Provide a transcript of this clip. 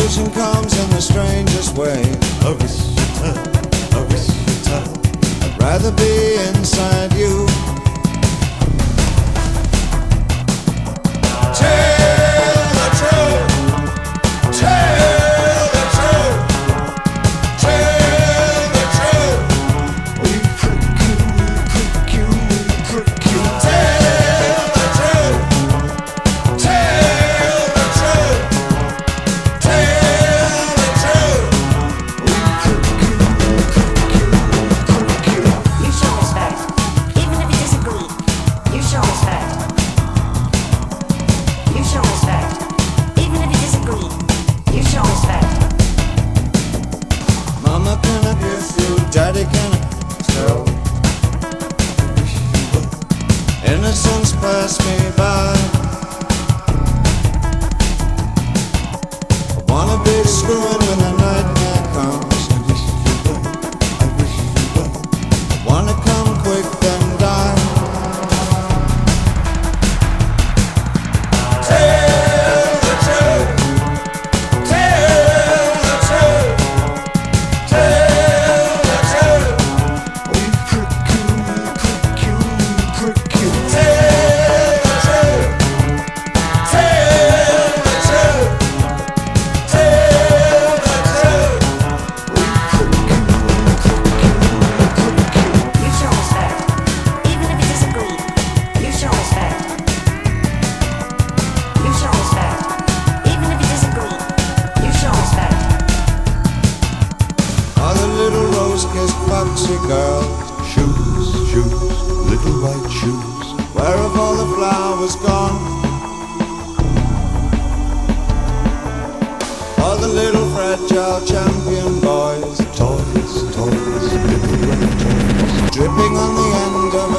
vision comes in the strangest way. I wish you time, I wish you time. I'd rather be inside you. Tell the truth, tell the truth, tell the truth. We prick you, we prick you. Tell the truth, tell the truth, tell the truth. We prick you, prick you. You show respect, even if you disagree. You show respect. You show respect, even if you disagree. You show respect. Mama, can I kiss you? Daddy, can I tell? Innocence passed me by. I wanna be screwing when the nightmare comes. I wish you were, I wish you were. I wanna come quick then die. Tell the truth, tell the truth, tell the truth. We prick you, prick you, prick you. Tell the truth, tell the truth, tell the truth. We prick you, prick you. You show respect, even if you disagree. You show respect. You show respect, even if you disagree. You show respect. All the little rose-kissed foxy girls, Shoes, shoes, little white shoes. where have all the flowers gone? All the little fragile champion boys, Toys, toys, little white toys. dripping on the end of